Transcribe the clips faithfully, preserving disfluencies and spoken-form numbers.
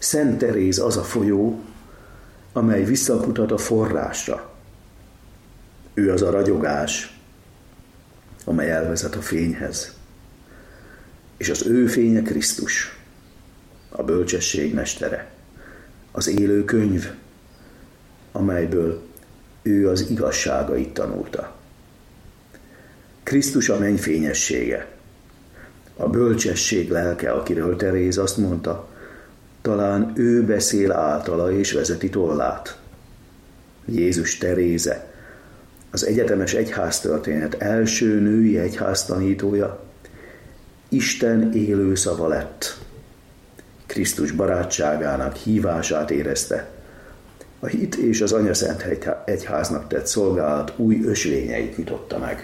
Szent Teréz az a folyó, amely visszakutat a forrásra. Ő az a ragyogás, amely elvezet a fényhez. És az ő fénye Krisztus, a bölcsesség mestere, az élő könyv, amelyből ő az igazságait tanulta. Krisztus a menny fényessége, a bölcsesség lelke, akiről Teréz azt mondta, talán ő beszél általa és vezeti tollát. Jézus Teréze, az egyetemes egyháztörténet első női egyháztanítója, Isten élő szava lett. Krisztus barátságának hívását érezte. A hit és az Anyaszent Egyháznak tett szolgálat új ösvényeit nyitotta meg.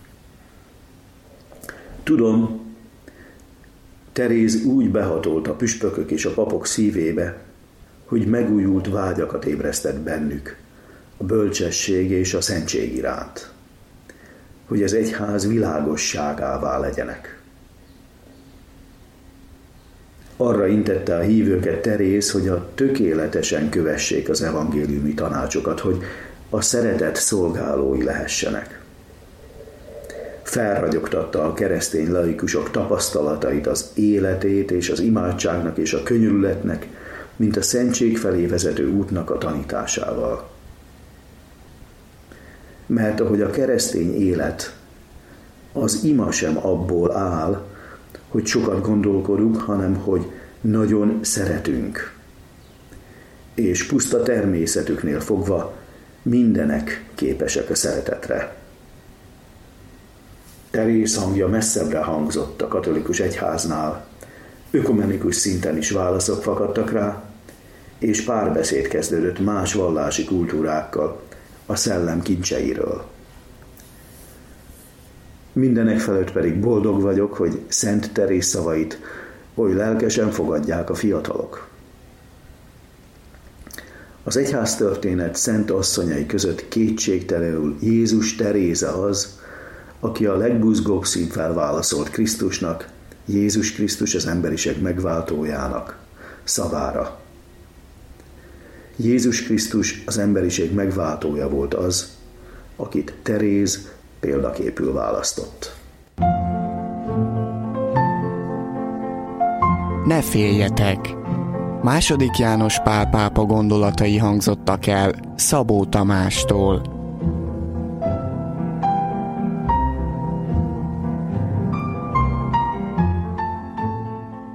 Tudom, Teréz úgy behatolt a püspökök és a papok szívébe, hogy megújult vágyakat ébresztett bennük a bölcsesség és a szentség iránt, hogy az egyház világosságává legyenek. Arra intette a hívőket Teréz, hogy a tökéletesen kövessék az evangéliumi tanácsokat, hogy a szeretet szolgálói lehessenek. Felragyogtatta a keresztény laikusok tapasztalatait, az életét és az imádságnak és a könyörületnek, mint a szentség felé vezető útnak a tanításával. Mert ahogy a keresztény élet, az ima sem abból áll, hogy sokat gondolkodunk, hanem hogy nagyon szeretünk. És puszta természetüknél fogva mindenek képesek a szeretetre. Teréz hangja messzebbre hangzott a katolikus egyháznál, ökumenikus szinten is válaszok fakadtak rá, és párbeszéd kezdődött más vallási kultúrákkal a szellem kincseiről. Mindenek felett pedig boldog vagyok, hogy Szent Teréz szavait oly lelkesen fogadják a fiatalok. Az egyháztörténet szent asszonyai között kétségtelenül Jézus Teréze az, aki a legbuzgóbb szívvel válaszolt Krisztusnak, Jézus Krisztus az emberiség megváltójának szavára. Jézus Krisztus az emberiség megváltója volt az, akit Teréz példaképül választott. Ne féljetek! Második János Pál pápa gondolatai hangzottak el Szabó Tamástól.